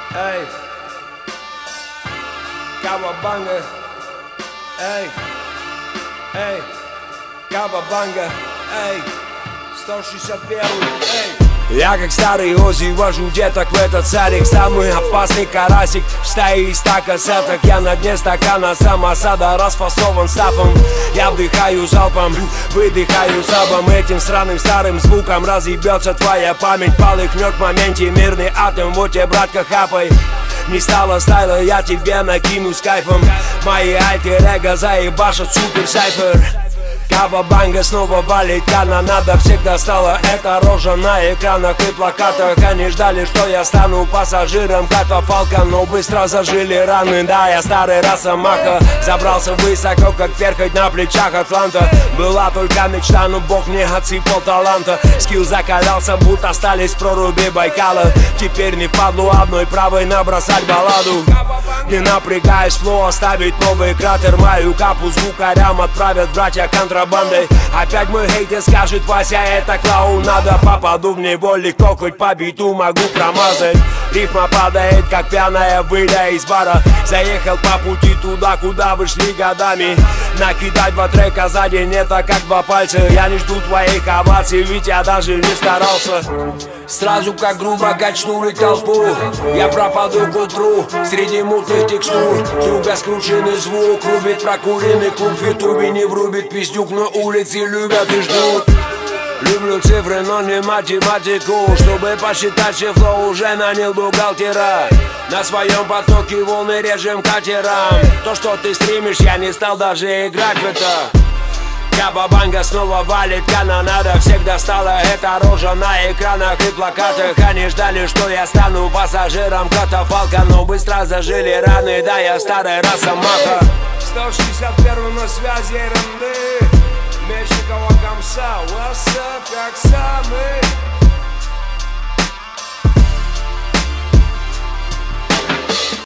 Эй, Кавабанга, эй, Кавабанга, эй, 161, эй. Я как старый Ози вожу деток в этот садик. Самый опасный карасик в стае из 100 кассеток. Я на дне стакана самосада, расфасован стафом. Я вдыхаю залпом, выдыхаю сабом. Этим сраным старым звуком разъебется твоя память. Полыхнет в моменте мирный атом. Вот тебе, братка, хапай. Не стало стайла, я тебе накину с кайфом. Мои альтер-эго заебашат супер сайфер. Кавабанга снова валит, канонада всегда стала. Эта рожа на экранах и плакатах. Они ждали, что я стану пассажиром катафалка, но быстро зажили раны. Да, я старый росомаха, забрался высоко, как перхоть на плечах Атланта. Была только мечта, но Бог мне отсыпал таланта. Скилл закалялся, будто остались в проруби Байкала. Теперь не впадлу одной правой набросать балладу. Не напрягаясь, флоу оставить новый кратер. Мою капу звукарям отправят братья контрабандой. Опять мой хейтер скажет: Вася, это клоунада. Попаду в него легко, хоть по биту могу промазать. Рифма падает, как пьяная, выйдя из бара. Заехал по пути туда, куда вышли годами. Накидать 2 трека за день — это как 2 пальца. Я не жду твоих оваций, ведь я даже не старался. Сразу как грубо качнули толпу. Я пропаду к утру среди мутных текстур. Туго скрученный звук рубит прокуренный клуб. В ютубе не врубит пиздюк, но улицы любят и ждут. Люблю цифры, но не математику. Чтобы посчитать все флоу, уже нанял бухгалтера. На своем потоке волны режем катером. То, что ты стримишь, я не стал даже играть в это. Кавабанга снова валит, канонада всегда стала. Эта рожа на экранах и плакатах. Они ждали, что я стану пассажиром катафалка, но быстро зажили раны. Да, я старый росомаха. 161 на связи РНД. Мечникова комса, what's up, как самый.